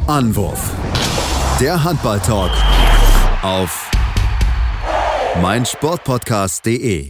Anwurf. Der Handball-Talk auf meinsportpodcast.de.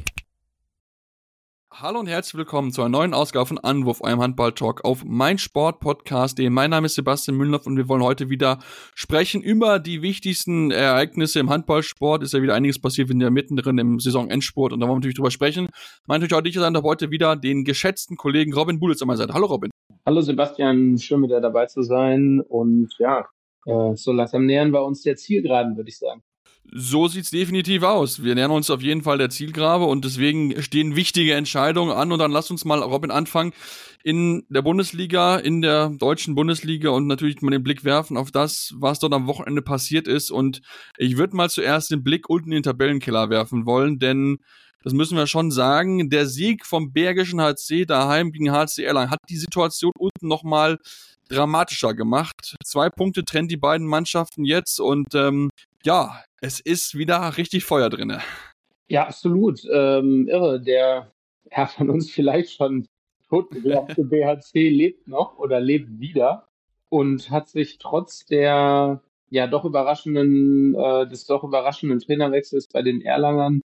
Hallo und herzlich willkommen zu einer neuen Ausgabe von Anwurf, eurem Handball-Talk auf meinsportpodcast.de. Mein Name ist Sebastian Mühlenhoff und wir wollen heute wieder sprechen über die wichtigsten Ereignisse im Handballsport. Ist ja wieder einiges passiert, wir sind ja mittendrin im Saisonendsport und da wollen wir natürlich drüber sprechen. Mein natürlich auch nicht sein, heute wieder den geschätzten Kollegen Robin Bulitz an meiner Seite. Hallo Robin. Hallo Sebastian, schön wieder dabei zu sein und so langsam nähern wir uns der Zielgeraden, würde ich sagen. So sieht's definitiv aus. Wir nähern uns auf jeden Fall der Zielgerade und deswegen stehen wichtige Entscheidungen an. Und dann lass uns mal, Robin, anfangen in der Bundesliga, in der deutschen Bundesliga und natürlich mal den Blick werfen auf das, was dort am Wochenende passiert ist. Und ich würde mal zuerst den Blick unten in den Tabellenkeller werfen wollen, denn das müssen wir schon sagen, der Sieg vom Bergischen HC daheim gegen HC Erlangen hat die Situation unten nochmal dramatischer gemacht. 2 Punkte trennt die beiden Mannschaften jetzt und es ist wieder richtig Feuer drinne. Ja, absolut. Irre. Der Herr von uns vielleicht schon totgeglaubte BHC lebt noch oder lebt wieder und hat sich trotz der des doch überraschenden Trainerwechsels bei den Erlangern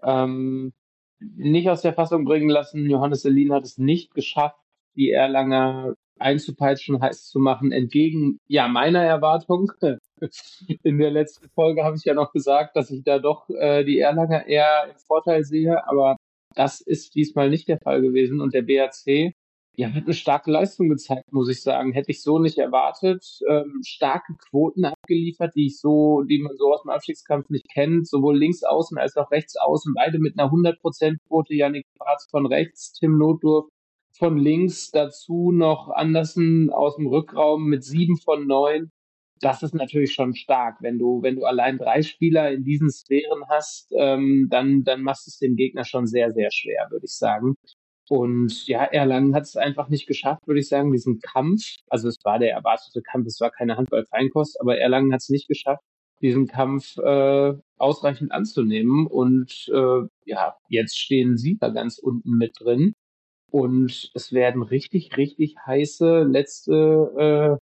nicht aus der Fassung bringen lassen. Johannes Selin hat es nicht geschafft, die Erlanger einzupeitschen, heiß zu machen, entgegen meiner Erwartung. In der letzten Folge habe ich ja noch gesagt, dass ich da doch die Erlanger eher im Vorteil sehe, aber das ist diesmal nicht der Fall gewesen und der BHC hat eine starke Leistung gezeigt, muss ich sagen. Hätte ich so nicht erwartet. Starke Quoten abgeliefert, die man so aus dem Abstiegskampf nicht kennt. Sowohl links außen als auch rechts außen. Beide mit einer 100%-Quote. Yannick Schwarz von rechts, Tim Notdurf von links. Dazu noch Andersen aus dem Rückraum mit 7 von 9. Das ist natürlich schon stark. Wenn du allein 3 Spieler in diesen Sphären hast, dann machst du es dem Gegner schon sehr, sehr schwer, würde ich sagen. Und Erlangen hat es einfach nicht geschafft, würde ich sagen, diesen Kampf, also es war der erwartete Kampf, es war keine Handball-Feinkost, aber Erlangen hat es nicht geschafft, diesen Kampf ausreichend anzunehmen. Und jetzt stehen sie da ganz unten mit drin. Und es werden richtig, richtig heiße letzte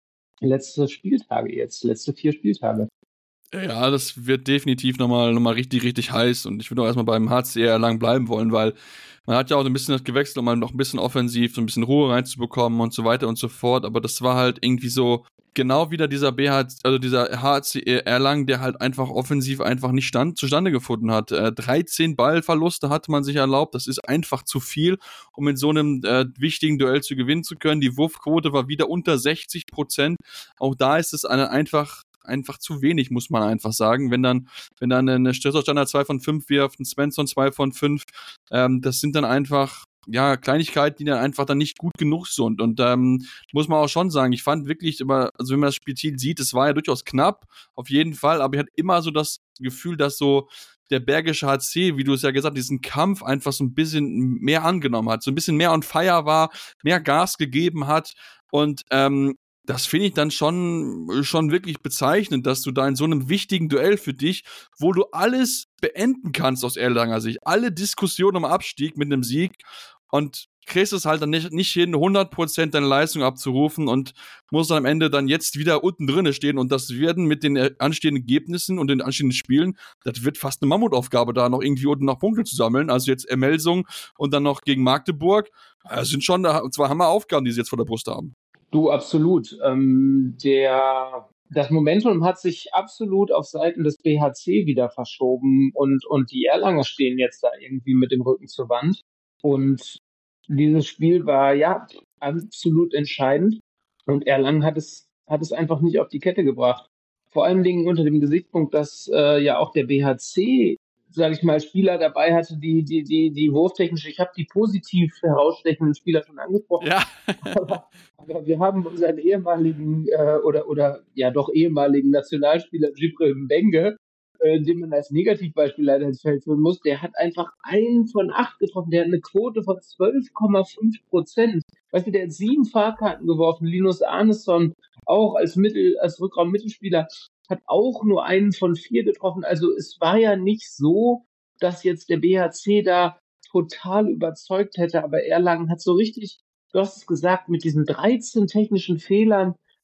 4 Spieltage. Ja, das wird definitiv nochmal richtig, richtig heiß und ich würde auch erstmal beim HC Erlangen bleiben wollen, weil man hat ja auch so ein bisschen das gewechselt, um mal noch ein bisschen offensiv, so ein bisschen Ruhe reinzubekommen und so weiter und so fort, aber das war halt irgendwie so genau wieder dieser HC Erlangen, der halt einfach offensiv einfach nicht zustande gefunden hat. 13 Ballverluste hatte man sich erlaubt, das ist einfach zu viel, um in so einem wichtigen Duell zu gewinnen zu können. Die Wurfquote war wieder unter 60%, auch da ist es einfach zu wenig, muss man einfach sagen. Wenn dann eine Stresser-Standard 2 von 5 wirft, ein Svensson 2 von 5, das sind dann einfach Kleinigkeiten, die dann einfach dann nicht gut genug sind. Und muss man auch schon sagen, ich fand wirklich, wenn man das Spiel sieht, es war ja durchaus knapp, auf jeden Fall, aber ich hatte immer so das Gefühl, dass so der Bergische HC, wie du es ja gesagt hast, diesen Kampf einfach so ein bisschen mehr angenommen hat, so ein bisschen mehr on fire war, mehr Gas gegeben hat und das finde ich dann schon wirklich bezeichnend, dass du da in so einem wichtigen Duell für dich, wo du alles beenden kannst aus Erlanger Sicht, alle Diskussionen um Abstieg mit einem Sieg und kriegst es halt dann nicht hin, 100% deine Leistung abzurufen und musst dann am Ende dann jetzt wieder unten drinne stehen und das werden mit den anstehenden Ergebnissen und den anstehenden Spielen, das wird fast eine Mammutaufgabe, da noch irgendwie unten noch Punkte zu sammeln, also jetzt Melsung und dann noch gegen Magdeburg, das sind schon 2 Hammeraufgaben, die sie jetzt vor der Brust haben. Du, absolut. Das Momentum hat sich absolut auf Seiten des BHC wieder verschoben und die Erlanger stehen jetzt da irgendwie mit dem Rücken zur Wand. Und dieses Spiel war absolut entscheidend und Erlangen hat es einfach nicht auf die Kette gebracht. Vor allen Dingen unter dem Gesichtspunkt, dass auch der BHC, sage ich mal, Spieler dabei hatte, die wurftechnisch, ich habe die positiv herausstechenden Spieler schon angesprochen. Ja. aber wir haben unseren ehemaligen ehemaligen Nationalspieler Jibril Mbenge, den man als Negativbeispiel leider ins Feld führen muss, der hat einfach 1 von 8 getroffen, der hat eine Quote von 12,5%. Weißt du, der hat 7 Fahrkarten geworfen. Linus Arneson, auch als Rückraum-Mittelspieler, hat auch nur 1 von 4 getroffen. Also es war ja nicht so, dass jetzt der BHC da total überzeugt hätte, aber Erlangen hat so richtig, du hast es gesagt, mit diesen 13 technischen Fehlern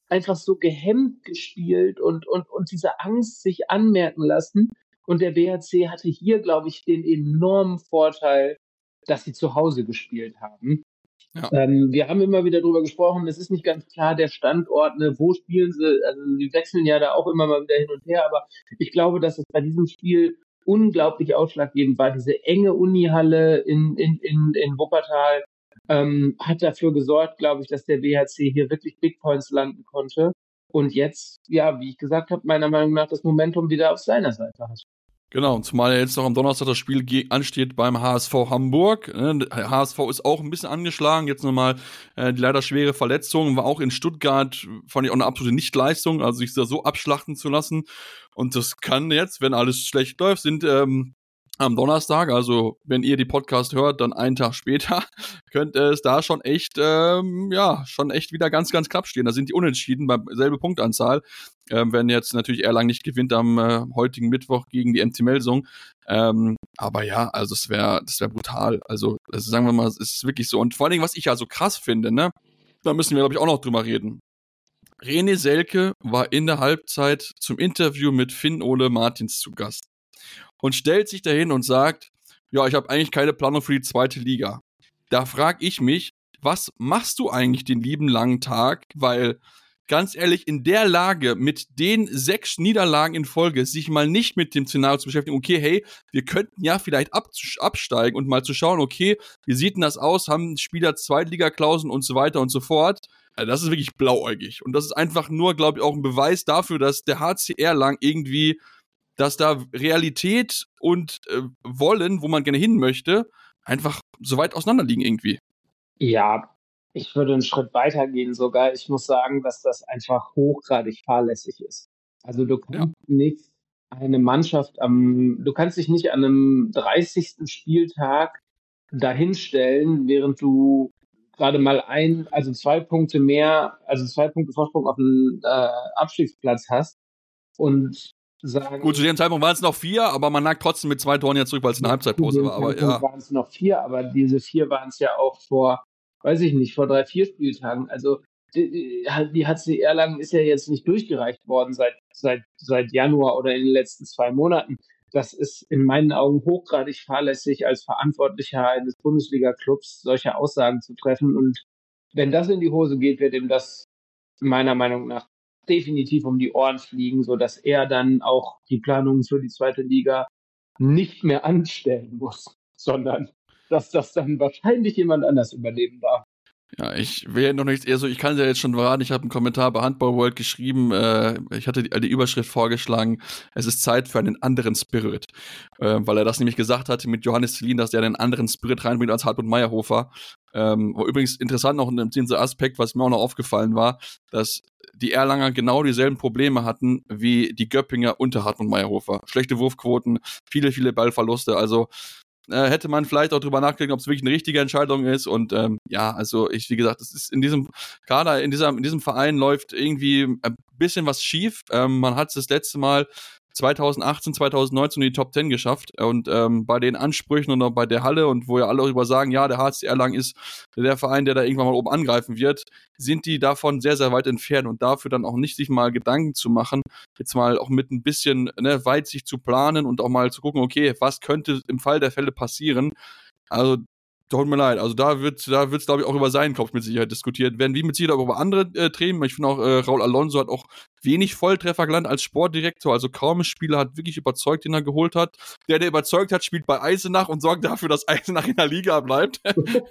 einfach so gehemmt gespielt und diese Angst sich anmerken lassen. Und der BHC hatte hier, glaube ich, den enormen Vorteil, dass sie zu Hause gespielt haben. Ja. Wir haben immer wieder drüber gesprochen, es ist nicht ganz klar, der Standort, ne, wo spielen sie, also sie wechseln ja da auch immer mal wieder hin und her, aber ich glaube, dass es bei diesem Spiel unglaublich ausschlaggebend war. Diese enge Unihalle in Wuppertal hat dafür gesorgt, glaube ich, dass der BHC hier wirklich Big Points landen konnte und jetzt, ja, wie ich gesagt habe, meiner Meinung nach das Momentum wieder auf seiner Seite hat. Genau, und zumal ja jetzt noch am Donnerstag das Spiel ansteht beim HSV Hamburg. Der HSV ist auch ein bisschen angeschlagen. Jetzt nochmal die leider schwere Verletzung. War auch in Stuttgart, fand ich auch eine absolute Nichtleistung, also sich da so abschlachten zu lassen. Und das kann jetzt, wenn alles schlecht läuft, sind am Donnerstag, also wenn ihr die Podcast hört, dann einen Tag später, könnte es da schon echt, schon echt wieder ganz, ganz knapp stehen. Da sind die Unentschieden bei selbe Punktanzahl. Wenn jetzt natürlich Erlangen nicht gewinnt am heutigen Mittwoch gegen die MT Melsung. Aber ja, also das wär brutal. Also sagen wir mal, es ist wirklich so. Und vor allen Dingen, was ich ja so krass finde, ne, da müssen wir, glaube ich, auch noch drüber reden. René Selke war in der Halbzeit zum Interview mit Finn-Ole Martins zu Gast und stellt sich dahin und sagt, ja, ich habe eigentlich keine Planung für die zweite Liga. Da frage ich mich, was machst du eigentlich den lieben langen Tag? Weil, ganz ehrlich, in der Lage, mit den 6 Niederlagen in Folge, sich mal nicht mit dem Szenario zu beschäftigen, okay, hey, wir könnten ja vielleicht absteigen und mal zu schauen, okay, wie sieht denn das aus? Haben Spieler Zweitliga-Klauseln und so weiter und so fort? Also das ist wirklich blauäugig. Und das ist einfach nur, glaube ich, auch ein Beweis dafür, dass der HC Erlangen irgendwie, dass da Realität und Wollen, wo man gerne hin möchte, einfach so weit auseinander liegen irgendwie. Ja, ich würde einen Schritt weiter gehen sogar. Ich muss sagen, dass das einfach hochgradig fahrlässig ist. Also du kannst nicht eine Mannschaft du kannst dich nicht an einem 30. Spieltag dahinstellen, während du gerade mal 2 Punkte mehr, also 2 Punkte Vorsprung auf den Abstiegsplatz hast und sagen. Gut, zu dem Zeitpunkt waren es noch 4, aber man lag trotzdem mit 2 Toren jetzt zurück, weil es eine Halbzeitpause war. Aber ja. Waren es noch 4, aber diese 4 waren es ja auch vor 3, 4 Spieltagen. Also die HC Erlangen ist ja jetzt nicht durchgereicht worden seit Januar oder in den letzten 2 Monaten. Das ist in meinen Augen hochgradig fahrlässig, als Verantwortlicher eines Bundesliga-Clubs solche Aussagen zu treffen. Und wenn das in die Hose geht, wird ihm das meiner Meinung nach definitiv um die Ohren fliegen, sodass er dann auch die Planungen für die zweite Liga nicht mehr anstellen muss, sondern dass das dann wahrscheinlich jemand anders übernehmen darf. Ja, ich will ja noch nichts, ich kann es ja jetzt schon verraten, ich habe einen Kommentar bei Handball World geschrieben, ich hatte die Überschrift vorgeschlagen, es ist Zeit für einen anderen Spirit, weil er das nämlich gesagt hatte mit Johannes Zelin, dass der einen anderen Spirit reinbringt als Hartmut Meyerhofer. Übrigens interessant noch in diesem Aspekt, was mir auch noch aufgefallen war, dass die Erlanger genau dieselben Probleme hatten wie die Göppinger unter Hartmut Meyerhofer. Schlechte Wurfquoten, viele, viele Ballverluste, also hätte man vielleicht auch drüber nachgedacht, ob es wirklich eine richtige Entscheidung ist. Und also wie gesagt, es ist in diesem Kader, in diesem Verein läuft irgendwie ein bisschen was schief. Man hat es das letzte Mal 2018, 2019 in die Top 10 geschafft und bei den Ansprüchen und auch bei der Halle und wo ja alle darüber sagen, ja, der HC Erlangen ist der Verein, der da irgendwann mal oben angreifen wird, sind die davon sehr, sehr weit entfernt und dafür dann auch nicht sich mal Gedanken zu machen, jetzt mal auch mit ein bisschen Weitsicht zu planen und auch mal zu gucken, okay, was könnte im Fall der Fälle passieren. Also tut mir leid, also da wird's glaube ich auch über seinen Kopf mit Sicherheit diskutiert werden, wie mit Sicherheit auch über andere Themen. Ich finde auch, Raul Alonso hat auch wenig Volltreffer gelandet als Sportdirektor, also kaum ein Spieler hat wirklich überzeugt, den er geholt hat. Der überzeugt hat, spielt bei Eisenach und sorgt dafür, dass Eisenach in der Liga bleibt.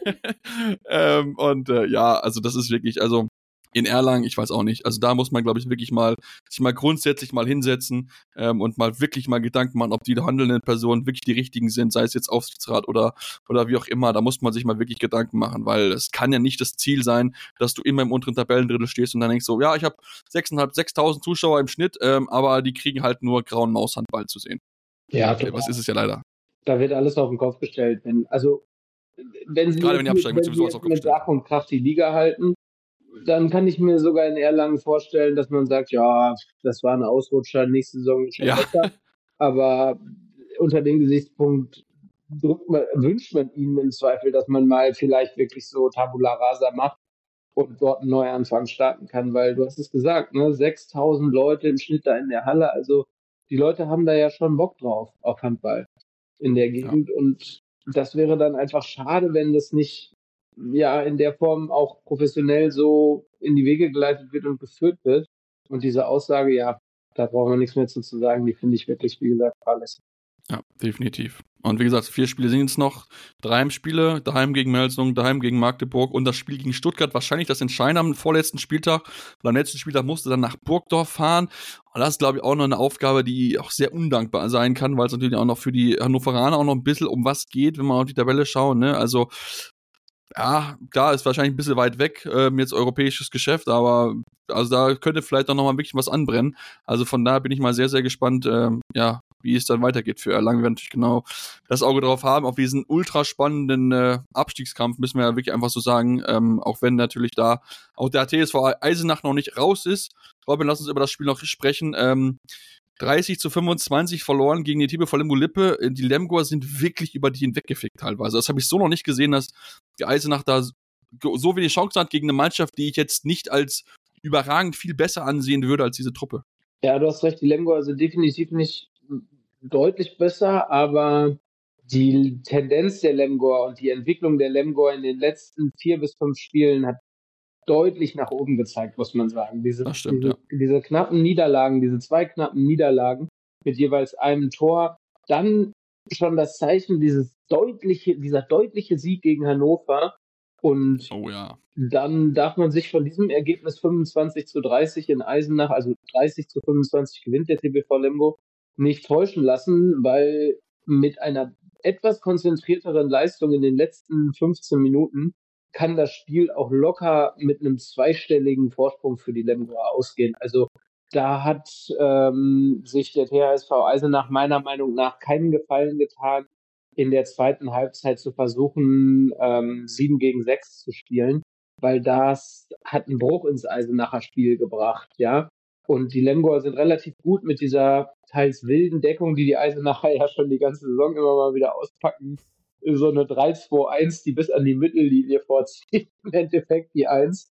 Also das ist wirklich, also in Erlangen, ich weiß auch nicht. Also da muss man, glaube ich, wirklich sich mal grundsätzlich mal hinsetzen und mal wirklich mal Gedanken machen, ob die handelnden Personen wirklich die richtigen sind, sei es jetzt Aufsichtsrat oder wie auch immer. Da muss man sich mal wirklich Gedanken machen, weil es kann ja nicht das Ziel sein, dass du immer im unteren Tabellendrittel stehst und dann denkst so, ja, ich habe 6.500 Zuschauer im Schnitt, aber die kriegen halt nur grauen Maushandball zu sehen. Ja, okay, was ist es ja leider. Da wird alles auf den Kopf gestellt. Wenn sie gerade wenn die absteigen, wird sowieso alles auf den Kopf gestellt. Mit Ach und Krach die Liga halten, dann kann ich mir sogar in Erlangen vorstellen, dass man sagt, ja, das war ein Ausrutscher, nächste Saison schon besser. Aber unter dem Gesichtspunkt wünscht man ihnen im Zweifel, dass man mal vielleicht wirklich so Tabula Rasa macht und dort einen Neuanfang starten kann, weil du hast es gesagt, ne, 6.000 Leute im Schnitt da in der Halle, also die Leute haben da ja schon Bock drauf auf Handball in der Gegend und das wäre dann einfach schade, wenn das nicht ja in der Form auch professionell so in die Wege geleitet wird und geführt wird. Und diese Aussage, ja, da brauchen wir nichts mehr zu sagen, die finde ich wirklich, wie gesagt, fahrlässig. Ja, definitiv. Und wie gesagt, 4 Spiele sind jetzt noch. 3 Heimspiele, daheim gegen Melsungen, daheim gegen Magdeburg und das Spiel gegen Stuttgart, wahrscheinlich das Entscheidende am vorletzten Spieltag. Und am letzten Spieltag musste dann nach Burgdorf fahren. Und das ist, glaube ich, auch noch eine Aufgabe, die auch sehr undankbar sein kann, weil es natürlich auch noch für die Hannoveraner auch noch ein bisschen um was geht, wenn wir auf die Tabelle schauen, ne? Also, ja, klar, ist wahrscheinlich ein bisschen weit weg, jetzt europäisches Geschäft, aber also da könnte vielleicht auch noch mal wirklich was anbrennen. Also von daher bin ich mal sehr, sehr gespannt, ja, wie es dann weitergeht für Erlangen. Wir werden natürlich genau das Auge drauf haben, auf diesen ultra spannenden Abstiegskampf, müssen wir ja wirklich einfach so sagen, auch wenn natürlich da auch der TSV Eisenach noch nicht raus ist. Robin, lass uns über das Spiel noch sprechen. 30-25 verloren gegen die TBV Lemgo-Lippe. Die Lemgoer sind wirklich über die hinweggefickt teilweise. Das habe ich so noch nicht gesehen, dass die Eisenach da so wenig Chancen hat gegen eine Mannschaft, die ich jetzt nicht als überragend viel besser ansehen würde als diese Truppe. Ja, du hast recht, die Lemgoer sind definitiv nicht deutlich besser, aber die Tendenz der Lemgoer und die Entwicklung der Lemgoer in den letzten 4 bis 5 Spielen hat deutlich nach oben gezeigt, muss man sagen. Das stimmt, diese knappen Niederlagen, diese 2 knappen Niederlagen mit jeweils einem Tor, dann schon das Zeichen, dieser deutliche Sieg gegen Hannover und dann darf man sich von diesem Ergebnis 25-30 in Eisenach, also 30-25 gewinnt der TBV Lemgo, nicht täuschen lassen, weil mit einer etwas konzentrierteren Leistung in den letzten 15 Minuten kann das Spiel auch locker mit einem zweistelligen Vorsprung für die Lemgoer ausgehen. Also da hat sich der THSV Eisenach meiner Meinung nach keinen Gefallen getan, in der zweiten Halbzeit zu versuchen, 7 gegen 6 zu spielen, weil das hat einen Bruch ins Eisenacher Spiel gebracht, ja. Und die Lemgoer sind relativ gut mit dieser teils wilden Deckung, die Eisenacher ja schon die ganze Saison immer mal wieder auspacken. So eine 3-2-1, die bis an die Mittellinie vorzieht, im Endeffekt die 1.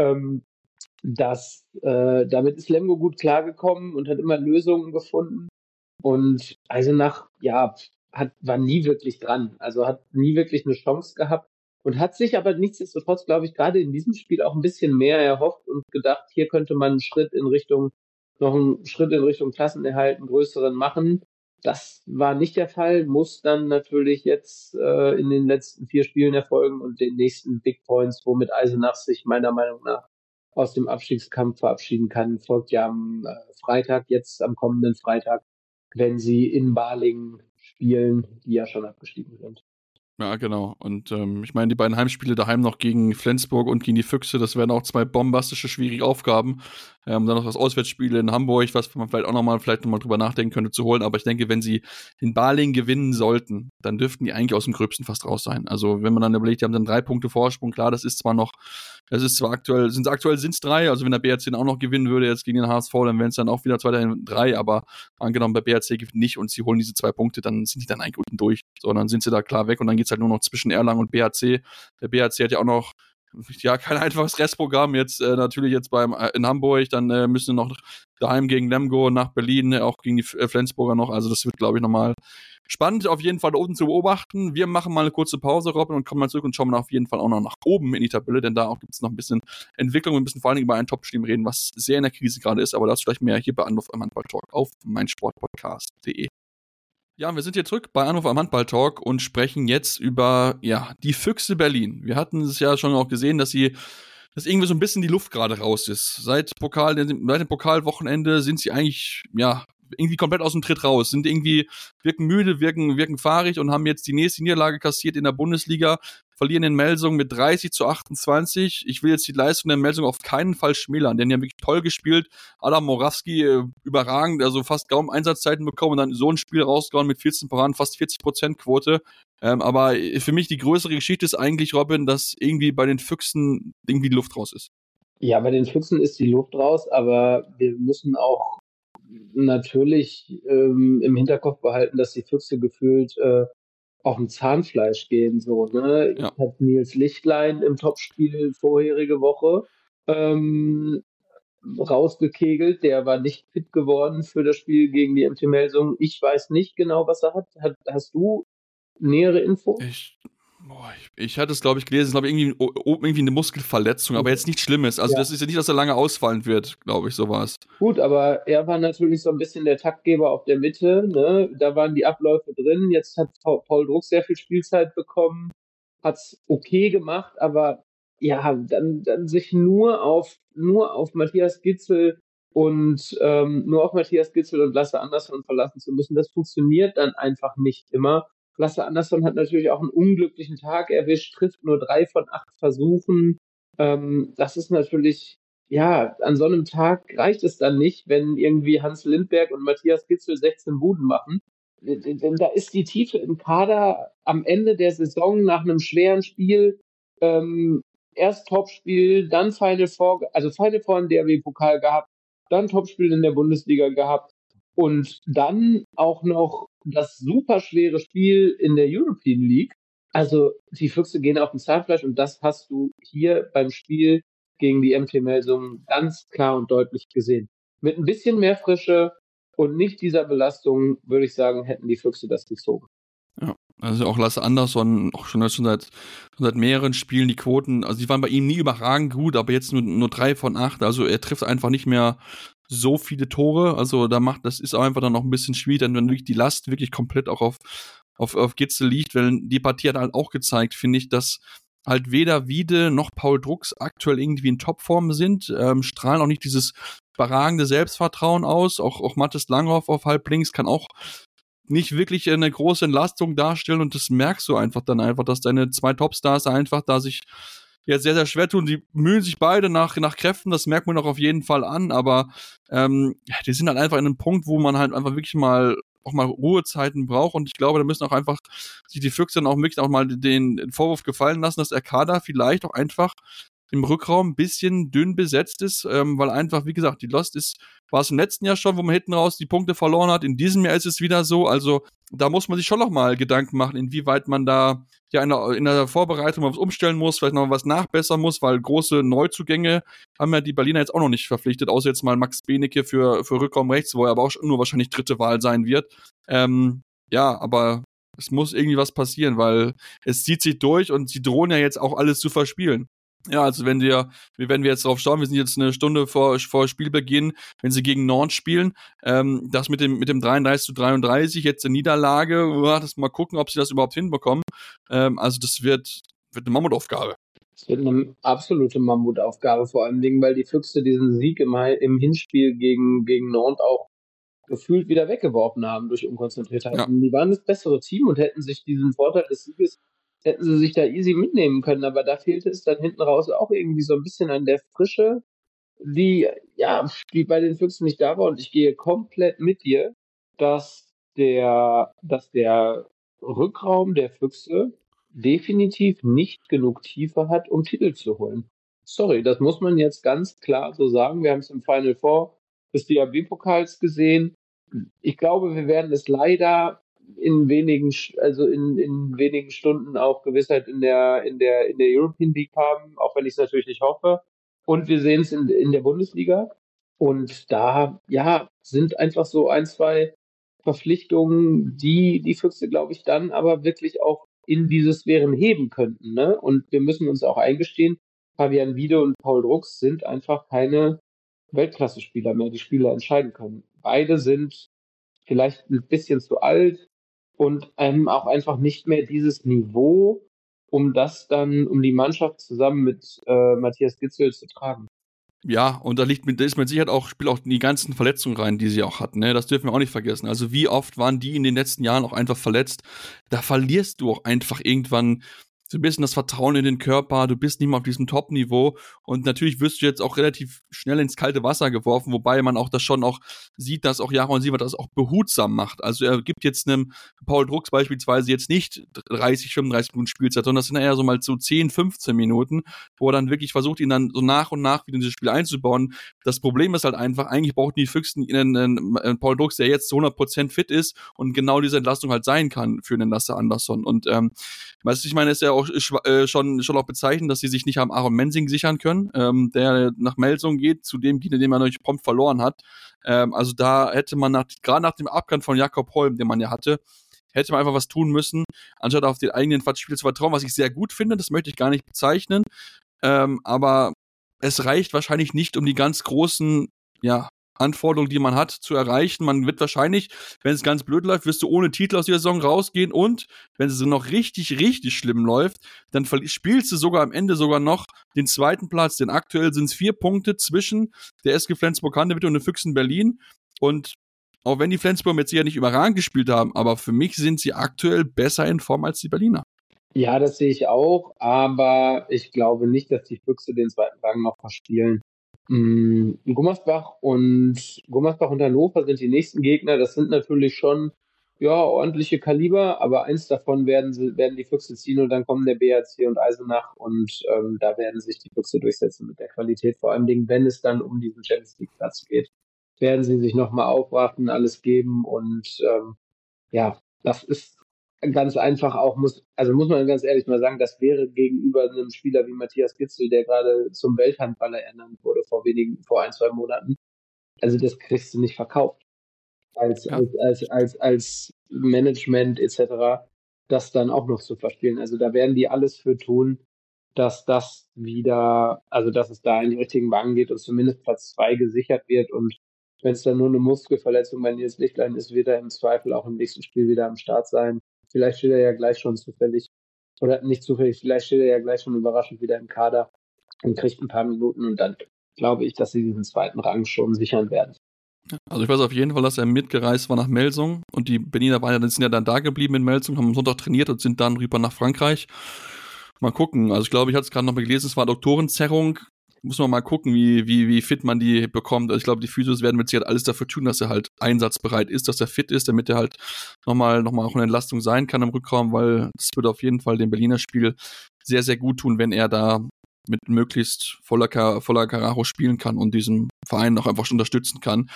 Damit ist Lemgo gut klargekommen und hat immer Lösungen gefunden. Und Eisenach, ja, war nie wirklich dran. Also hat nie wirklich eine Chance gehabt und hat sich aber nichtsdestotrotz, glaube ich, gerade in diesem Spiel auch ein bisschen mehr erhofft und gedacht, hier könnte man noch einen Schritt in Richtung Klassenerhalt, einen größeren machen. Das war nicht der Fall, muss dann natürlich jetzt in den letzten 4 Spielen erfolgen und den nächsten Big Points, womit Eisenach sich meiner Meinung nach aus dem Abstiegskampf verabschieden kann, folgt ja am Freitag, jetzt am kommenden Freitag, wenn sie in Balingen spielen, die ja schon abgestiegen sind. Ja, genau. Und ich meine, die beiden Heimspiele daheim noch gegen Flensburg und gegen die Füchse, das wären auch 2 bombastische, schwierige Aufgaben. Dann noch das Auswärtsspiel in Hamburg, was man vielleicht noch mal drüber nachdenken könnte, zu holen. Aber ich denke, wenn sie in Balingen gewinnen sollten, dann dürften die eigentlich aus dem Gröbsten fast raus sein. Also wenn man dann überlegt, die haben dann 3 Punkte Vorsprung, klar, aktuell sind es 3, also wenn der BRC dann auch noch gewinnen würde jetzt gegen den HSV, dann wären es dann auch wieder 3, aber angenommen, bei BRC gewinnt nicht und sie holen diese 2 Punkte, dann sind die dann eigentlich unten durch, sondern sind sie da klar weg und dann geht's halt nur noch zwischen Erlangen und BRC. Der BRC hat ja auch noch kein einfaches Restprogramm jetzt natürlich jetzt in Hamburg, dann müssen sie noch daheim gegen Lemgo, nach Berlin, auch gegen die Flensburger noch, also das wird, glaube ich, nochmal spannend auf jeden Fall da oben zu beobachten. Wir machen mal eine kurze Pause, Robin, und kommen mal zurück und schauen mal auf jeden Fall auch noch nach oben in die Tabelle, denn da auch gibt es noch ein bisschen Entwicklung und ein bisschen vor allen Dingen über ein Top-Team reden, was sehr in der Krise gerade ist, aber dazu vielleicht mehr hier bei Anruf am Handball-Talk auf meinsportpodcast.de. Ja, wir sind hier zurück bei Anruf am Handball-Talk und sprechen jetzt über, die Füchse Berlin. Wir hatten es ja schon auch gesehen, dass irgendwie so ein bisschen die Luft gerade raus ist. Seit dem Pokalwochenende sind sie eigentlich, irgendwie komplett aus dem Tritt raus, wirken müde, wirken fahrig und haben jetzt die nächste Niederlage kassiert in der Bundesliga, verlieren in Melsungen mit 30-28. Ich will jetzt die Leistung der Melsungen auf keinen Fall schmälern, denn die haben wirklich toll gespielt. Adam Morawski überragend, also fast kaum Einsatzzeiten bekommen und dann so ein Spiel rausgehauen mit 14 Paraden, fast 40% Quote. Aber für mich die größere Geschichte ist eigentlich, Robin, dass irgendwie bei den Füchsen irgendwie die Luft raus ist. Ja, bei den Füchsen ist die Luft raus, aber wir müssen auch natürlich im Hinterkopf behalten, dass die Füchse gefühlt auf dem Zahnfleisch gehen, so, ne? Ja. Hat Nils Lichtlein im Topspiel vorherige Woche rausgekegelt. Der war nicht fit geworden für das Spiel gegen die MT Melsungen. Ich weiß nicht genau, was er hat. Hast du nähere Info? Ich hatte es, glaube ich, gelesen, irgendwie eine Muskelverletzung, aber jetzt nichts Schlimmes. Also das ist ja nicht, dass er lange ausfallen wird, glaube ich, sowas. Gut, aber er war natürlich so ein bisschen der Taktgeber auf der Mitte, ne? Da waren die Abläufe drin. Jetzt hat Paul Druck sehr viel Spielzeit bekommen, hat's okay gemacht, aber ja, dann sich nur auf Matthias Gitzel und Lasse Andersson verlassen zu müssen, das funktioniert dann einfach nicht immer. Lasse Andersson hat natürlich auch einen unglücklichen Tag erwischt, trifft nur 3 von 8 Versuchen. Das ist natürlich, ja, an so einem Tag reicht es dann nicht, wenn irgendwie Hans Lindberg und Matthias Gitzel 16 Buden machen. Denn da ist die Tiefe im Kader am Ende der Saison nach einem schweren Spiel, erst Topspiel, dann Final Four im DRB-Pokal gehabt, dann Topspiel in der Bundesliga gehabt und dann auch noch das super schwere Spiel in der European League. Also die Füchse gehen auf den Zahnfleisch und das hast du hier beim Spiel gegen die MT Melsungen ganz klar und deutlich gesehen. Mit ein bisschen mehr Frische und nicht dieser Belastung, würde ich sagen, hätten die Füchse das gezogen. Ja, also auch Lasse Andersson, auch schon seit mehreren Spielen die Quoten, also die waren bei ihm nie überragend gut, aber jetzt nur 3 von 8, also er trifft einfach nicht mehr so viele Tore, also das ist auch einfach dann noch ein bisschen schwierig, wenn wirklich die Last wirklich komplett auch auf Gitzel liegt, weil die Partie hat halt auch gezeigt, finde ich, dass halt weder Wiede noch Paul Drucks aktuell irgendwie in Topform sind, strahlen auch nicht dieses überragende Selbstvertrauen aus, auch Mathis Langhoff auf Halblinks kann auch nicht wirklich eine große Entlastung darstellen und das merkst du einfach, dass deine 2 Topstars einfach da sich jetzt sehr, sehr schwer tun. Die mühen sich beide nach Kräften, das merkt man auch auf jeden Fall an, aber die sind halt einfach in einem Punkt, wo man halt einfach wirklich auch mal Ruhezeiten braucht und ich glaube, da müssen auch einfach sich die Füchse dann auch wirklich auch mal den Vorwurf gefallen lassen, dass der Kader vielleicht auch einfach im Rückraum ein bisschen dünn besetzt ist, weil einfach, wie gesagt, die Lost war es im letzten Jahr schon, wo man hinten raus die Punkte verloren hat, in diesem Jahr ist es wieder so, also da muss man sich schon noch mal Gedanken machen, inwieweit man da ja in der Vorbereitung mal was umstellen muss, vielleicht noch was nachbessern muss, weil große Neuzugänge haben ja die Berliner jetzt auch noch nicht verpflichtet, außer jetzt mal Max Benecke für Rückraum rechts, wo er aber auch nur wahrscheinlich 3. Wahl sein wird. Ja, aber es muss irgendwie was passieren, weil es zieht sich durch und sie drohen ja jetzt auch alles zu verspielen. Ja, also wenn wir jetzt drauf schauen, wir sind jetzt eine Stunde vor Spielbeginn, wenn sie gegen Nantes spielen, das mit dem 33:33, jetzt eine Niederlage, das mal gucken, ob sie das überhaupt hinbekommen. Also das wird eine Mammutaufgabe. Es wird eine absolute Mammutaufgabe, vor allen Dingen, weil die Füchse diesen Sieg im Hinspiel gegen Nantes auch gefühlt wieder weggeworfen haben durch Unkonzentriertheit. Ja. Die waren das bessere Team und hätten sich diesen Vorteil des Sieges hätten sie sich da easy mitnehmen können, aber da fehlte es dann hinten raus auch irgendwie so ein bisschen an der Frische, die bei den Füchsen nicht da war und ich gehe komplett mit dir, dass der Rückraum der Füchse definitiv nicht genug Tiefe hat, um Titel zu holen. Sorry, das muss man jetzt ganz klar so sagen. Wir haben es im Final Four des DRB-Pokals gesehen. Ich glaube, wir werden es leider in wenigen Stunden auch Gewissheit in der European League haben, auch wenn ich es natürlich nicht hoffe. Und wir sehen es in der Bundesliga. Und da, sind einfach so 1, 2 Verpflichtungen, die Füchse, glaube ich, dann aber wirklich auch in diese Sphären heben könnten, ne? Und wir müssen uns auch eingestehen, Fabian Wiede und Paul Drucks sind einfach keine Weltklasse-Spieler mehr, die Spieler entscheiden können. Beide sind vielleicht ein bisschen zu alt und auch einfach nicht mehr dieses Niveau, um die Mannschaft zusammen mit Matthias Gitzel zu tragen. Ja, und da ist mit Sicherheit spielt auch die ganzen Verletzungen rein, die sie auch hatten, ne? Das dürfen wir auch nicht vergessen. Also wie oft waren die in den letzten Jahren auch einfach verletzt? Da verlierst du auch einfach irgendwann so ein bisschen das Vertrauen in den Körper, du bist nicht mehr auf diesem Top-Niveau und natürlich wirst du jetzt auch relativ schnell ins kalte Wasser geworfen, wobei man auch das schon auch sieht, dass auch Jaron Sievert das auch behutsam macht. Also er gibt jetzt einem Paul Drucks beispielsweise jetzt nicht 30, 35 Minuten Spielzeit, sondern das sind eher so mal so 10, 15 Minuten, wo er dann wirklich versucht, ihn dann so nach und nach wieder in dieses Spiel einzubauen. Das Problem ist halt einfach, eigentlich brauchen die Füchsen einen Paul Drucks, der jetzt zu 100% fit ist und genau diese Entlastung halt sein kann für den Lasse Andersson. Und weißt du, ich meine, ist ja auch schon auch bezeichnend, dass sie sich nicht am Aaron Mensing sichern können, der nach Melsung geht, zu dem Gegner, den man natürlich prompt verloren hat. Also da hätte man gerade nach dem Abgang von Jakob Holm, den man ja hatte, hätte man einfach was tun müssen, anstatt auf den eigenen Spieler zu vertrauen, was ich sehr gut finde, das möchte ich gar nicht bezeichnen. Aber es reicht wahrscheinlich nicht, um die ganz großen, Anforderungen, die man hat, zu erreichen. Man wird wahrscheinlich, wenn es ganz blöd läuft, wirst du ohne Titel aus dieser Saison rausgehen und wenn es so noch richtig, richtig schlimm läuft, dann spielst du sogar am Ende sogar noch den zweiten Platz, denn aktuell sind es 4 Punkte zwischen der SG Flensburg-Handewitt und den Füchsen Berlin und auch wenn die Flensburger jetzt sicher nicht überragend gespielt haben, aber für mich sind sie aktuell besser in Form als die Berliner. Ja, das sehe ich auch, aber ich glaube nicht, dass die Füchse den zweiten Rang noch verspielen. Gummersbach und Hannover sind die nächsten Gegner. Das sind natürlich schon ordentliche Kaliber, aber eins davon werden die Füchse ziehen und dann kommen der BHC und Eisenach und da werden sich die Füchse durchsetzen mit der Qualität. Vor allem, wenn es dann um diesen Champions League Platz geht, werden sie sich nochmal aufraffen, alles geben und das ist ganz einfach auch, muss man ganz ehrlich mal sagen, das wäre gegenüber einem Spieler wie Matthias Gitzel, der gerade zum Welthandballer ernannt wurde vor 1-2 Monaten. Also das kriegst du nicht verkauft. Als Management etc. das dann auch noch zu verspielen. Also da werden die alles für tun, dass das wieder, also dass es da in die richtigen Bahnen geht und zumindest Platz 2 gesichert wird und wenn es dann nur eine Muskelverletzung bei Nils Lichtlein ist, wird er im Zweifel auch im nächsten Spiel wieder am Start sein. Vielleicht steht er ja gleich schon zufällig, oder nicht zufällig, vielleicht steht er ja gleich schon überraschend wieder im Kader und kriegt ein paar Minuten und dann glaube ich, dass sie diesen zweiten Rang schon sichern werden. Also ich weiß auf jeden Fall, dass er mitgereist war nach Melsung und die Berliner sind ja dann da geblieben in Melsung, haben am Sonntag trainiert und sind dann rüber nach Frankreich. Mal gucken, also ich glaube, ich hatte es gerade noch mal gelesen, es war Doktorenzerrung. Muss man mal gucken, wie fit man die bekommt. Also ich glaube, die Physios werden mit Sicherheit alles dafür tun, dass er halt einsatzbereit ist, dass er fit ist, damit er halt nochmal auch eine Entlastung sein kann im Rückraum, weil das würde auf jeden Fall dem Berliner Spiel sehr, sehr gut tun, wenn er da mit möglichst voller Karacho spielen kann und diesen Verein auch einfach schon unterstützen kann.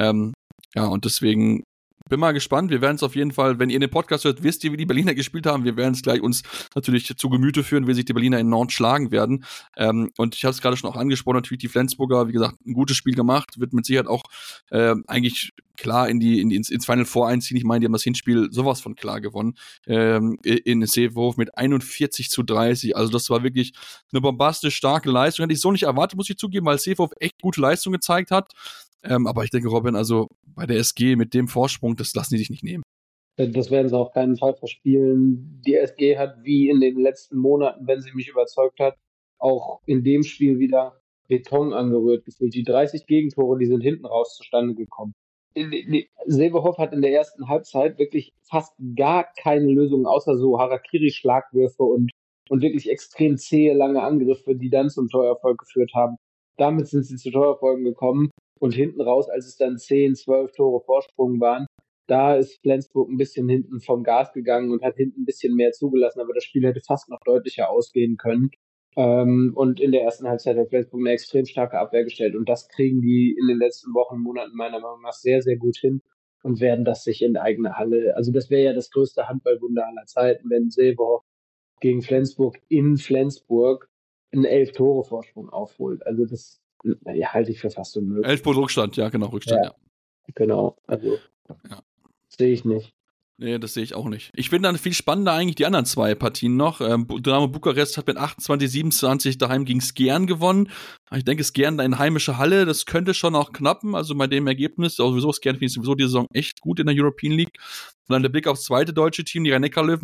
Und deswegen bin mal gespannt. Wir werden es auf jeden Fall, wenn ihr den Podcast hört, wisst ihr, wie die Berliner gespielt haben. Wir werden es gleich uns natürlich zu Gemüte führen, wie sich die Berliner in Nantes schlagen werden. Und ich habe es gerade schon auch angesprochen, natürlich die Flensburger, wie gesagt, ein gutes Spiel gemacht, wird mit Sicherheit auch eigentlich klar ins Final Four einziehen. Ich meine, die haben das Hinspiel sowas von klar gewonnen in Seehof mit 41-30. Also das war wirklich eine bombastisch starke Leistung. Hätte ich so nicht erwartet, muss ich zugeben, weil Seehof echt gute Leistung gezeigt hat. Aber ich denke, Robin, also bei der SG mit dem Vorsprung, das lassen die sich nicht nehmen. Das werden sie auf keinen Fall verspielen. Die SG hat wie in den letzten Monaten, wenn sie mich überzeugt hat, auch in dem Spiel wieder Beton angerührt gefühlt. Die 30 Gegentore, die sind hinten raus zustande gekommen. Seehof hat in der ersten Halbzeit wirklich fast gar keine Lösung, außer so Harakiri-Schlagwürfe und wirklich extrem zähe, lange Angriffe, die dann zum Torerfolg geführt haben. Damit sind sie zu Torerfolgen gekommen. Und hinten raus, als es dann 10, 12 Tore Vorsprung waren, da ist Flensburg ein bisschen hinten vom Gas gegangen und hat hinten ein bisschen mehr zugelassen, aber das Spiel hätte fast noch deutlicher ausgehen können. Und in der ersten Halbzeit hat Flensburg eine extrem starke Abwehr gestellt und das kriegen die in den letzten Wochen, Monaten meiner Meinung nach sehr, sehr gut hin und werden das sich in eigener Halle, also das wäre ja das größte Handballwunder aller Zeiten, wenn Seehof gegen Flensburg in Flensburg einen 11-Tore-Vorsprung aufholt. Also das halte ich für fast unmöglich. 11 Punkte Rückstand, ja, genau, Rückstand, ja. Genau, also sehe ich nicht. Nee, das sehe ich auch nicht. Ich finde dann viel spannender eigentlich die anderen 2 Partien noch. Dynamo Bukarest hat mit 28-27 daheim gegen Skjern gewonnen. Ich denke, Skjern in heimischer Halle, das könnte schon auch knappen, also bei dem Ergebnis. Also sowieso, Skjern finde ich sowieso die Saison echt gut in der European League. Und dann der Blick aufs zweite deutsche Team, die Rhein-Neckar-Löwen,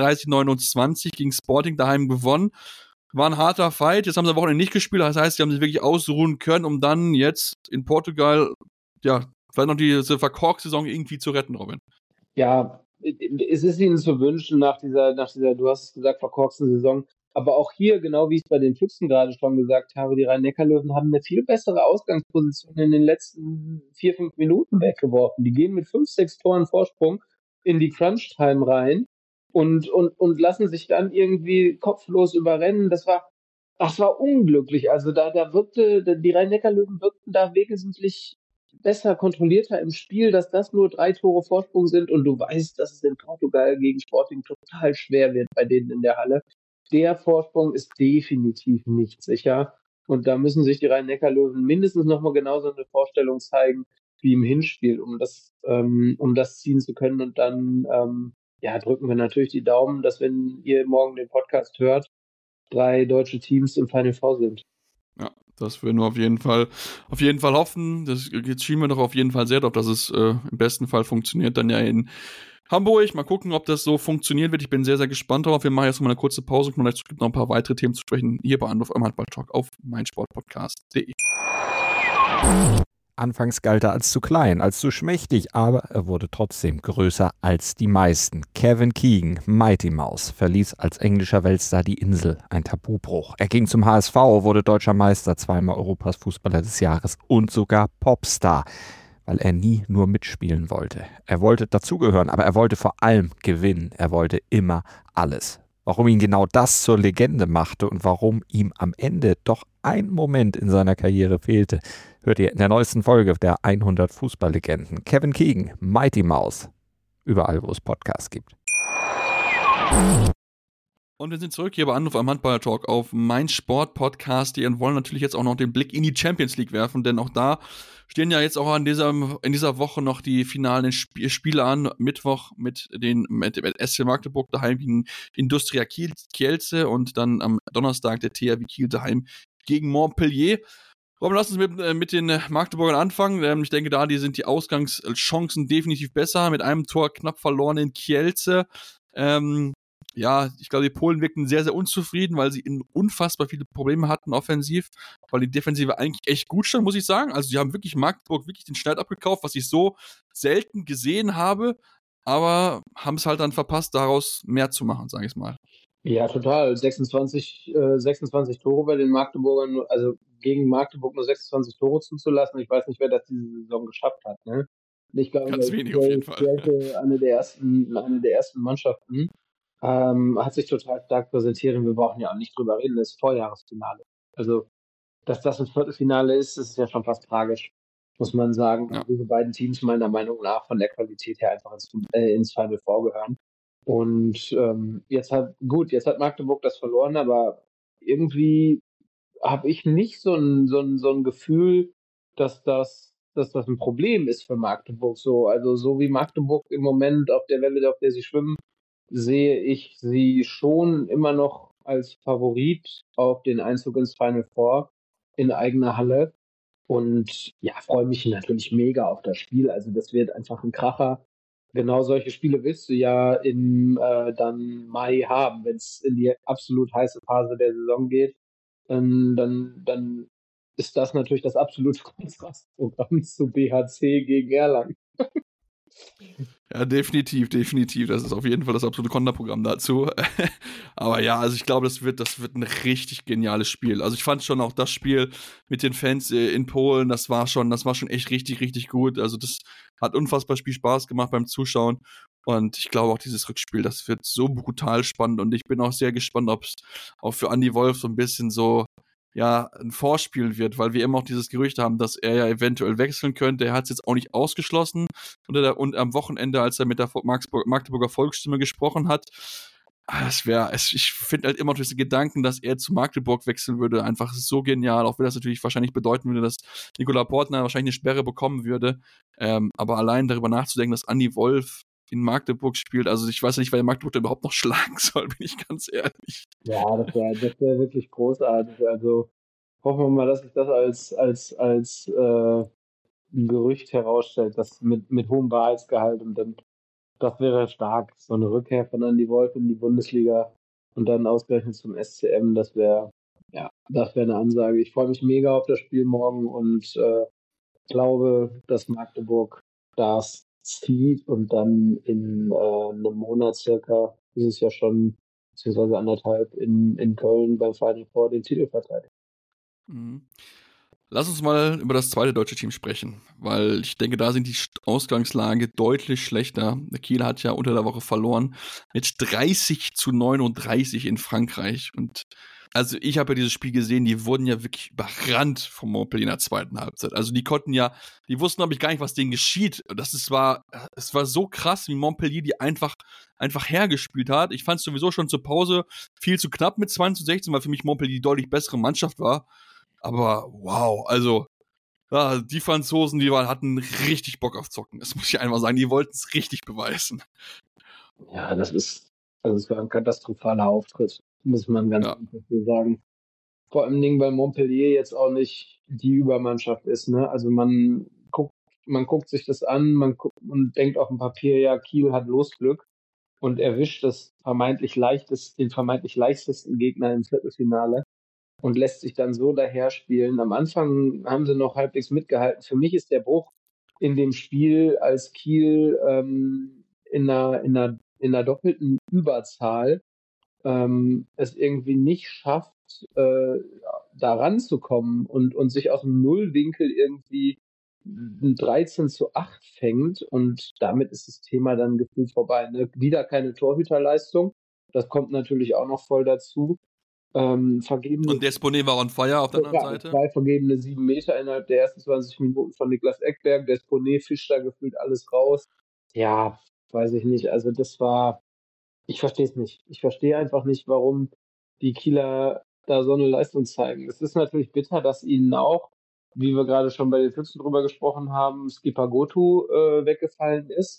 32-29 gegen Sporting daheim gewonnen. War ein harter Fight, jetzt haben sie am Wochenende nicht gespielt, das heißt, sie haben sich wirklich ausruhen können, um dann jetzt in Portugal, vielleicht noch diese Verkork-Saison irgendwie zu retten, Robin. Ja, es ist ihnen zu wünschen nach dieser, du hast es gesagt, verkorksten Saison. Aber auch hier, genau wie ich es bei den Füchsen gerade schon gesagt habe, die Rhein-Neckar-Löwen haben eine viel bessere Ausgangsposition in den letzten 4-5 Minuten weggeworfen. Die gehen mit 5-6 Toren Vorsprung in die Crunch-Time rein und lassen sich dann irgendwie kopflos überrennen. Das war unglücklich. Also da wirkte, die Rhein-Neckar-Löwen wirkten da wesentlich besser, kontrollierter im Spiel, dass das nur 3 Tore Vorsprung sind und du weißt, dass es in Portugal gegen Sporting total schwer wird bei denen in der Halle. Der Vorsprung ist definitiv nicht sicher und da müssen sich die Rhein-Neckar-Löwen mindestens nochmal genauso eine Vorstellung zeigen wie im Hinspiel, um das ziehen zu können und dann drücken wir natürlich die Daumen, dass, wenn ihr morgen den Podcast hört, 3 deutsche Teams im Final Four sind. Ja, das würden wir auf jeden Fall hoffen. Jetzt schieben wir doch auf jeden Fall sehr darauf, dass es im besten Fall funktioniert. Dann ja in Hamburg. Mal gucken, ob das so funktionieren wird. Ich bin sehr, sehr gespannt darauf. Wir machen jetzt noch mal eine kurze Pause und vielleicht gibt es noch ein paar weitere Themen zu sprechen hier bei Anruf am Handball-Talk auf meinsportpodcast.de. Anfangs galt er als zu klein, als zu schmächtig, aber er wurde trotzdem größer als die meisten. Kevin Keegan, Mighty Mouse, verließ als englischer Weltstar die Insel, ein Tabubruch. Er ging zum HSV, wurde deutscher Meister, zweimal Europas Fußballer des Jahres und sogar Popstar, weil er nie nur mitspielen wollte. Er wollte dazugehören, aber er wollte vor allem gewinnen. Er wollte immer alles. Warum ihn genau das zur Legende machte und warum ihm am Ende doch ein Moment in seiner Karriere fehlte, hört ihr in der neuesten Folge der 100 Fußballlegenden. Kevin Keegan, Mighty Mouse. Überall, wo es Podcasts gibt. Und wir sind zurück hier bei Anruf am Handball-Talk auf meinsportpodcast.de und wollen natürlich jetzt auch noch den Blick in die Champions League werfen, denn auch da stehen ja jetzt auch in dieser Woche noch die finalen Spiele an. Mittwoch mit SC Magdeburg daheim gegen Industria Kielce und dann am Donnerstag der THW Kiel daheim gegen Montpellier. Robin, lass uns mit den Magdeburgern anfangen. Ich denke, die sind die Ausgangschancen definitiv besser. Mit einem Tor knapp verloren in Kielce. Ich glaube, die Polen wirkten sehr, sehr unzufrieden, weil sie unfassbar viele Probleme hatten offensiv, weil die Defensive eigentlich echt gut stand, muss ich sagen. Also die haben wirklich Magdeburg wirklich den Schneid abgekauft, was ich so selten gesehen habe, aber haben es halt dann verpasst, daraus mehr zu machen, sage ich mal. Ja, total. 26 Tore bei den Magdeburgern, also gegen Magdeburg nur 26 Tore zuzulassen. Ich weiß nicht, wer das diese Saison geschafft hat. Ne? Ich glaube, ganz wenig auf jeden Fall. Eine der ersten Mannschaften. Hat sich total stark präsentiert und wir brauchen ja auch nicht drüber reden, das ist Vorjahresfinale. Also, dass das ein Viertelfinale ist, das ist ja schon fast tragisch, muss man sagen. Ja. Diese beiden Teams meiner Meinung nach von der Qualität her einfach ins Final Four gehören. Und jetzt hat Magdeburg das verloren, aber irgendwie habe ich nicht so ein Gefühl, dass das ein Problem ist für Magdeburg. Also so wie Magdeburg im Moment auf der Welle, auf der sie schwimmen, sehe ich sie schon immer noch als Favorit auf den Einzug ins Final Four in eigener Halle. Und ja, freue mich natürlich mega auf das Spiel. Also das wird einfach ein Kracher. Genau solche Spiele willst du ja im dann Mai haben, wenn es in die absolut heiße Phase der Saison geht. Dann ist das natürlich das absolute Kontrastprogramm zu BHC gegen Erlangen. Ja, definitiv. Das ist auf jeden Fall das absolute Konterprogramm dazu. Aber ja, also ich glaube, das wird ein richtig geniales Spiel. Also ich fand schon auch das Spiel mit den Fans in Polen, das war schon echt richtig, richtig gut. Also das hat unfassbar viel Spaß gemacht beim Zuschauen. Und ich glaube auch dieses Rückspiel, das wird so brutal spannend. Und ich bin auch sehr gespannt, ob es auch für Andi Wolf so ein bisschen so ein Vorspiel wird, weil wir immer auch dieses Gerücht haben, dass er ja eventuell wechseln könnte. Er hat es jetzt auch nicht ausgeschlossen. Und am Wochenende, als er mit der Magdeburger Volksstimme gesprochen hat, ich finde halt immer noch diese Gedanken, dass er zu Magdeburg wechseln würde, einfach so genial, auch wenn das natürlich wahrscheinlich bedeuten würde, dass Nikola Portner wahrscheinlich eine Sperre bekommen würde. Aber allein darüber nachzudenken, dass Andi Wolf in Magdeburg spielt, also ich weiß nicht, wer Magdeburg da überhaupt noch schlagen soll, bin ich ganz ehrlich. Ja, das wär wirklich großartig. Also hoffen wir mal, dass sich das als Gerücht herausstellt, das mit hohem Wahrheitsgehalt, und dann, das wäre stark. So eine Rückkehr von Andi Wolf in die Bundesliga und dann ausgerechnet zum SCM, das wäre eine Ansage. Ich freue mich mega auf das Spiel morgen und glaube, dass Magdeburg das zieht und dann in einem Monat circa, ist es ja schon, beziehungsweise 1,5 in Köln beim Final Four den Titel verteidigt. Mhm. Lass uns mal über das zweite deutsche Team sprechen, weil ich denke, da sind die Ausgangslage deutlich schlechter. Der Kiel hat ja unter der Woche verloren mit 30-39 in Frankreich. Und also ich habe ja dieses Spiel gesehen, die wurden ja wirklich überrannt vom Montpellier in der zweiten Halbzeit. Also die wussten, glaube ich, gar nicht, was denen geschieht. Es war so krass, wie Montpellier die einfach hergespielt hat. Ich fand es sowieso schon zur Pause viel zu knapp mit 20-16, weil für mich Montpellier die deutlich bessere Mannschaft war. Aber wow, also ja, die Franzosen, hatten richtig Bock auf Zocken. Das muss ich einfach sagen, die wollten es richtig beweisen. Ja, es war ein katastrophaler Auftritt, muss man ganz einfach so sagen. Vor allem Dingen, weil Montpellier jetzt auch nicht die Übermannschaft ist, ne? Also man guckt sich das an, und denkt auf dem Papier, ja, Kiel hat Losglück und erwischt den vermeintlich leichtesten Gegner im Viertelfinale und lässt sich dann so daher spielen. Am Anfang haben sie noch halbwegs mitgehalten. Für mich ist der Bruch in dem Spiel, als Kiel in einer doppelten Überzahl es irgendwie nicht schafft, da ranzukommen und sich aus dem Nullwinkel irgendwie ein 13-8 fängt, und damit ist das Thema dann gefühlt vorbei. Ne? Wieder keine Torhüterleistung, das kommt natürlich auch noch voll dazu. Vergebene, und Desponé war on fire auf der anderen Seite. 2 vergebene 7 Meter innerhalb der ersten 20 Minuten von Niklas Ekberg. Desponé fischt da gefühlt alles raus. Ja, weiß ich nicht. Also ich verstehe es nicht. Ich verstehe einfach nicht, warum die Kieler da so eine Leistung zeigen. Es ist natürlich bitter, dass ihnen auch, wie wir gerade schon bei den Füchsen drüber gesprochen haben, Skipper Gotu weggefallen ist.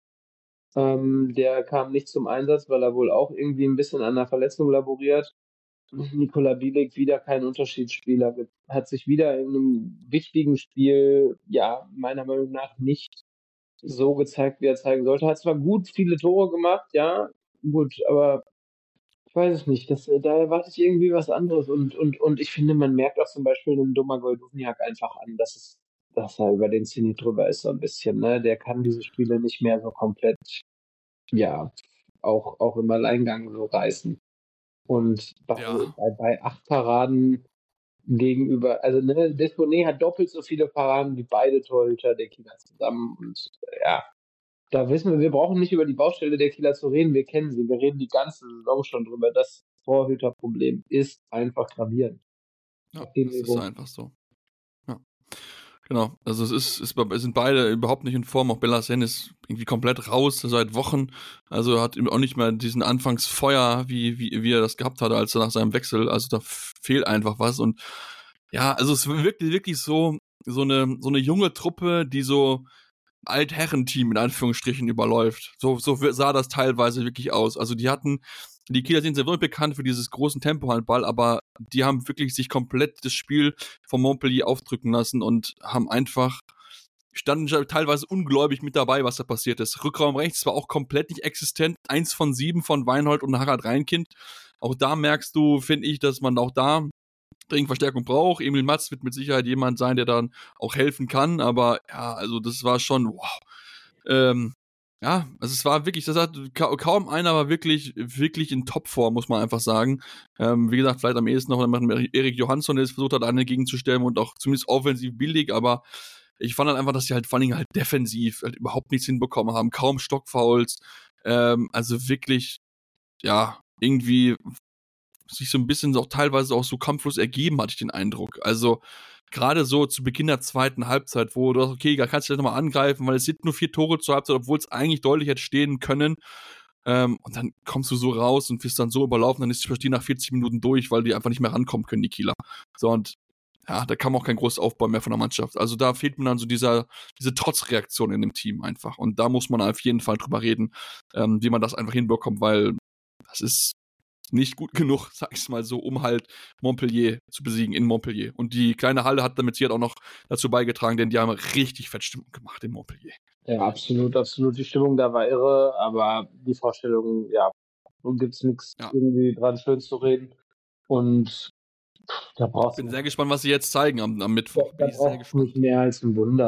Der kam nicht zum Einsatz, weil er wohl auch irgendwie ein bisschen an einer Verletzung laboriert. Nikola Bielik wieder kein Unterschiedsspieler, hat sich wieder in einem wichtigen Spiel, ja, meiner Meinung nach nicht so gezeigt, wie er zeigen sollte. Hat zwar gut viele Tore gemacht, ja, gut, aber ich weiß es nicht. Da erwarte ich irgendwie was anderes. Und ich finde, man merkt auch zum Beispiel einem Domagoj Duvniak einfach an, dass er über den Zenit drüber ist, so ein bisschen. Ne? Der kann diese Spiele nicht mehr so komplett, ja, auch im Alleingang so reißen. Und bei 8 Paraden gegenüber, also ne, Desponé hat doppelt so viele Paraden wie beide Torhüter der Kieler zusammen. Und ja, da wissen wir brauchen nicht über die Baustelle der Kieler zu reden, wir kennen sie. Wir reden die ganze Saison schon drüber. Das Torhüterproblem ist einfach gravierend. Ja, das ist einfach so. Ja. Genau, also es sind beide überhaupt nicht in Form. Auch Bellassem ist irgendwie komplett raus seit Wochen. Also hat auch nicht mehr diesen Anfangsfeuer, wie er das gehabt hatte, als er nach seinem Wechsel. Also da fehlt einfach was. Und ja, also es wirkt wirklich so eine junge Truppe, die so Altherrenteam in Anführungsstrichen überläuft. So sah das teilweise wirklich aus. Also die Kieler sind sehr wohl bekannt für dieses großen Tempohandball, aber die haben wirklich sich komplett das Spiel von Montpellier aufdrücken lassen und standen teilweise ungläubig mit dabei, was da passiert ist. Rückraum rechts war auch komplett nicht existent. 1 von 7 von Weinhold und Harald Reinkind. Auch da merkst du, finde ich, dass man auch da dringend Verstärkung braucht. Emil Matz wird mit Sicherheit jemand sein, der dann auch helfen kann, aber ja, also das war schon wow. Ja, also es war wirklich, kaum einer war wirklich in Topform, muss man einfach sagen. Wie gesagt, vielleicht am ehesten noch, wenn Erik Johansson, der es versucht hat, einen gegenzustellen und auch zumindest offensiv billig, aber ich fand halt einfach, dass sie halt vor allem halt defensiv halt überhaupt nichts hinbekommen haben, kaum Stockfouls, also wirklich, ja, irgendwie sich so ein bisschen auch teilweise auch so kampflos ergeben, hatte ich den Eindruck. Also gerade so zu Beginn der zweiten Halbzeit, wo du sagst, okay, da kannst du jetzt nochmal angreifen, weil es sind nur 4 Tore zur Halbzeit, obwohl es eigentlich deutlich hätte stehen können. Und dann kommst du so raus und wirst dann so überlaufen, dann ist das Spiel nach 40 Minuten durch, weil die einfach nicht mehr rankommen können, die Kieler. So, und ja, da kam auch kein großer Aufbau mehr von der Mannschaft. Also da fehlt mir dann so diese Trotzreaktion in dem Team einfach. Und da muss man auf jeden Fall drüber reden, wie man das einfach hinbekommt, weil das ist nicht gut genug, sag ich mal so, um halt Montpellier zu besiegen in Montpellier. Und die kleine Halle hat damit sicher auch noch dazu beigetragen, denn die haben richtig Fettstimmung gemacht in Montpellier. Ja, absolut. Die Stimmung da war irre, aber die Vorstellung, ja, gibt's nichts irgendwie dran schön zu reden. Und da brauchst du. Ich bin sehr gespannt, was sie jetzt zeigen am Mittwoch. Da brauchst du nicht mehr als ein Wunder auch.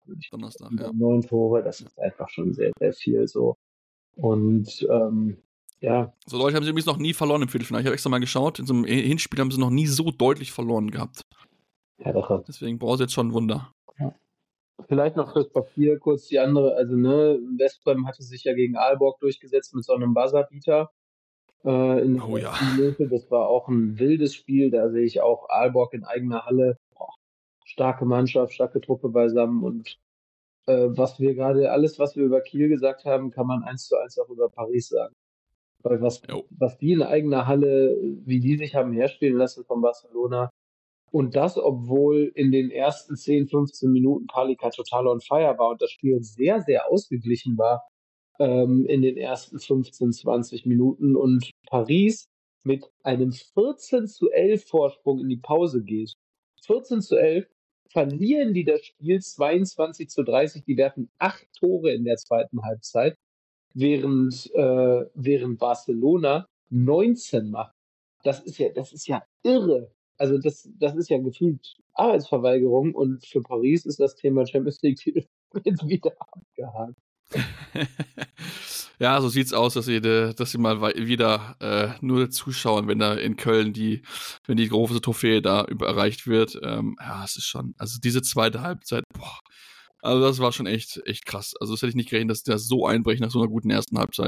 Donnerstag, über ja. 9 Tore, das ist einfach schon sehr, sehr viel so. Und ja. So Leute haben sie übrigens noch nie verloren im Viertelfinale. Ich habe extra mal geschaut, in so einem Hinspiel haben sie noch nie so deutlich verloren gehabt. Ja, doch. Deswegen braucht es jetzt schon ein Wunder. Ja. Vielleicht noch fürs Papier kurz die andere, also West Brom hatte sich ja gegen Aalborg durchgesetzt mit so einem Buzzerbeater in der ersten Minute. Das war auch ein wildes Spiel, da sehe ich auch Aalborg in eigener Halle. Starke Mannschaft, starke Truppe beisammen und alles, was wir über Kiel gesagt haben, kann man 1:1 auch über Paris sagen. Weil was die in eigener Halle, wie die sich haben herspielen lassen von Barcelona, und das, obwohl in den ersten 10, 15 Minuten Palika total on fire war und das Spiel sehr, sehr ausgeglichen war in den ersten 15, 20 Minuten und Paris mit einem 14:11 Vorsprung in die Pause geht. 14:11 verlieren die das Spiel 22:30, die werfen 8 Tore in der zweiten Halbzeit, während Barcelona 19 macht. Das ist ja irre. Also das ist ja gefühlt Arbeitsverweigerung und für Paris ist das Thema Champions League jetzt wieder abgehakt. Ja, so sieht's aus, dass sie mal wieder nur zuschauen, wenn da in Köln wenn die große Trophäe da erreicht wird. Ja, es ist schon, also diese zweite Halbzeit, boah, also das war schon echt krass. Also das hätte ich nicht gerechnet, dass das so einbricht nach so einer guten ersten Halbzeit.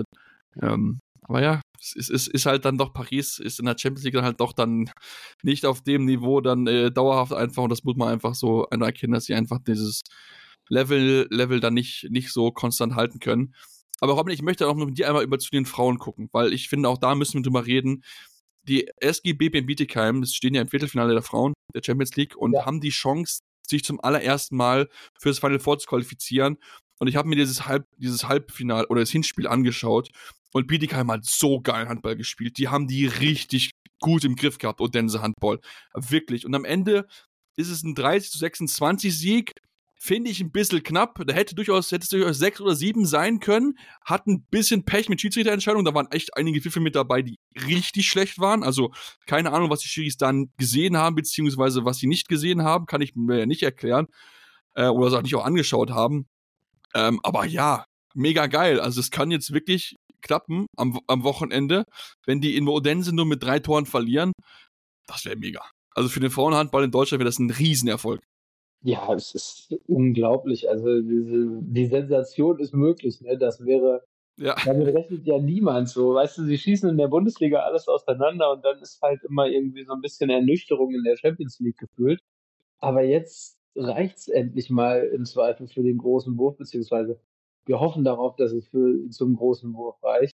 Aber ja, es ist halt dann doch, Paris ist in der Champions League dann halt doch dann nicht auf dem Niveau dann dauerhaft einfach, und das muss man einfach so anerkennen, dass sie einfach dieses Level dann nicht so konstant halten können. Aber Robin, ich möchte auch noch mit dir einmal zu den Frauen gucken, weil ich finde, auch da müssen wir drüber reden. Die SG Bietigheim, das stehen ja im Viertelfinale der Frauen der Champions League und haben die Chance, sich zum allerersten Mal fürs Final Four zu qualifizieren. Und ich habe mir dieses Halbfinale oder das Hinspiel angeschaut und Bietigheim hat so geil Handball gespielt. Die haben die richtig gut im Griff gehabt, Odense Handball. Wirklich. Und am Ende ist es ein 30:26 Sieg. Finde ich ein bisschen knapp. Da hätte es durchaus 6 oder 7 sein können. Hat ein bisschen Pech mit Schiedsrichterentscheidungen. Da waren echt einige Pfiffe mit dabei, die richtig schlecht waren. Also keine Ahnung, was die Schiris dann gesehen haben, beziehungsweise was sie nicht gesehen haben, kann ich mir ja nicht erklären. Oder es auch nicht auch angeschaut haben. Aber ja, mega geil. Also es kann jetzt wirklich klappen am Wochenende, wenn die in Odense nur mit 3 Toren verlieren. Das wäre mega. Also für den Frauenhandball in Deutschland wäre das ein Riesenerfolg. Ja, es ist unglaublich. Also die Sensation ist möglich. Ne? Das wäre, damit rechnet ja niemand so. Weißt du, sie schießen in der Bundesliga alles auseinander und dann ist halt immer irgendwie so ein bisschen Ernüchterung in der Champions League gefühlt. Aber jetzt reicht's endlich mal im Zweifel für den großen Wurf, beziehungsweise wir hoffen darauf, dass es zum großen Wurf reicht.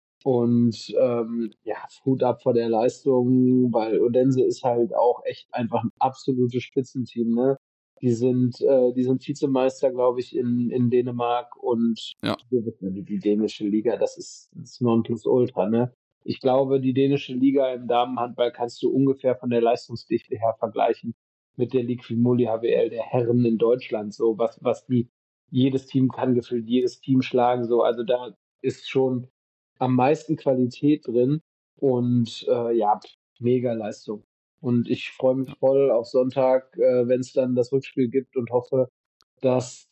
Und Hut ab vor der Leistung, weil Odense ist halt auch echt einfach ein absolutes Spitzenteam, ne? Die sind Vizemeister, glaube ich, in Dänemark und die dänische Liga, das ist das Nonplusultra, ne? Ich glaube, die dänische Liga im Damenhandball kannst du ungefähr von der Leistungsdichte her vergleichen mit der Ligue Fimoli HWL der Herren in Deutschland, so was jedes Team kann gefühlt jedes Team schlagen, so, also da ist schon am meisten Qualität drin und mega Leistung. Und ich freue mich voll auf Sonntag, wenn es dann das Rückspiel gibt und hoffe, dass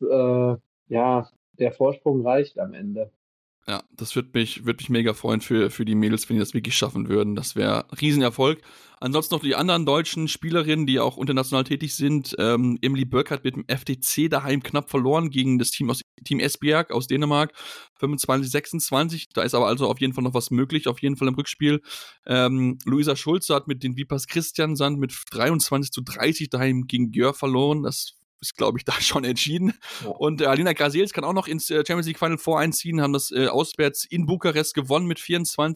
der Vorsprung reicht am Ende. Ja, das würde mich mega freuen für die Mädels, wenn die das wirklich schaffen würden. Das wäre ein Riesenerfolg. Ansonsten noch die anderen deutschen Spielerinnen, die auch international tätig sind. Emily Böck hat mit dem FDC daheim knapp verloren gegen das Team Esbjerg aus Dänemark. 25:26. Da ist aber also auf jeden Fall noch was möglich, auf jeden Fall im Rückspiel. Luisa Schulze hat mit den Vipas Kristiansand mit 23:30 daheim gegen Gjør verloren. Das ist, glaube ich, da schon entschieden. Ja. Und Alina Grazels kann auch noch ins Champions League Final Four einziehen, haben das auswärts in Bukarest gewonnen mit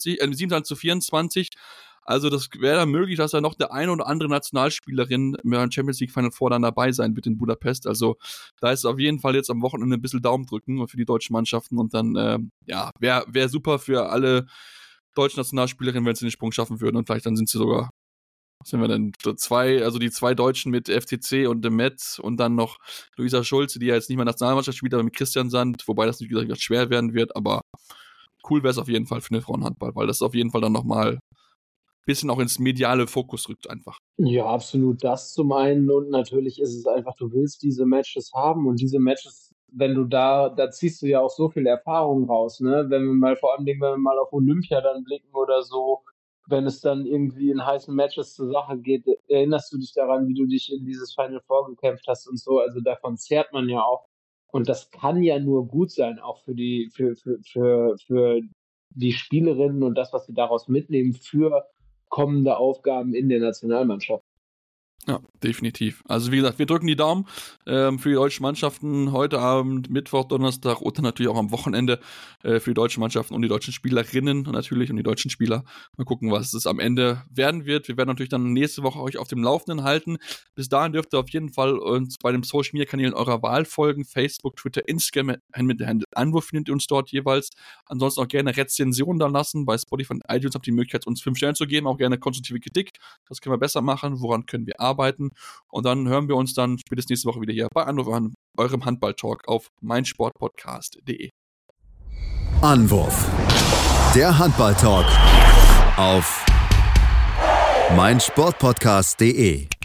27:24. Also das wäre dann möglich, dass da noch der eine oder andere Nationalspielerin im Champions League Final Four dann dabei sein wird in Budapest. Also da ist auf jeden Fall jetzt am Wochenende ein bisschen Daumen drücken für die deutschen Mannschaften und dann, wäre super für alle deutschen Nationalspielerinnen, wenn sie den Sprung schaffen würden und vielleicht dann sind sie sogar, was sind wir denn, die 2 Deutschen mit FCC und dem Metz und dann noch Luisa Schulze, die ja jetzt nicht mehr Nationalmannschaft spielt, aber mit Kristiansand, wobei das nicht gesagt schwer werden wird, aber cool wäre es auf jeden Fall für den Frauenhandball, weil das auf jeden Fall dann nochmal ein bisschen auch ins mediale Fokus rückt einfach. Ja, absolut. Das zum einen und natürlich ist es einfach, du willst diese Matches haben und diese Matches, wenn du da ziehst du ja auch so viel Erfahrung raus, ne? Wenn wir mal auf Olympia dann blicken oder so, wenn es dann irgendwie in heißen Matches zur Sache geht, erinnerst du dich daran, wie du dich in dieses Final Four gekämpft hast und so, also davon zehrt man ja auch. Und das kann ja nur gut sein, auch für die Spielerinnen und das, was sie daraus mitnehmen für kommende Aufgaben in der Nationalmannschaft. Ja, definitiv. Also wie gesagt, wir drücken die Daumen für die deutschen Mannschaften heute Abend, Mittwoch, Donnerstag und dann natürlich auch am Wochenende für die deutschen Mannschaften und die deutschen Spielerinnen natürlich und die deutschen Spieler. Mal gucken, was es am Ende werden wird. Wir werden natürlich dann nächste Woche euch auf dem Laufenden halten. Bis dahin dürft ihr auf jeden Fall uns bei den Social-Media-Kanälen eurer Wahl folgen. Facebook, Twitter, Instagram mit der Handle Anwurf findet ihr uns dort jeweils. Ansonsten auch gerne Rezensionen da lassen. Bei Spotify und iTunes habt ihr die Möglichkeit, uns 5 Sterne zu geben. Auch gerne konstruktive Kritik. Das können wir besser machen. Woran können wir arbeiten? Und dann hören wir uns dann spätestens nächste Woche wieder hier bei Anwurf an eurem Handball-Talk auf meinsportpodcast.de. Anwurf. Der Handball-Talk auf meinsportpodcast.de.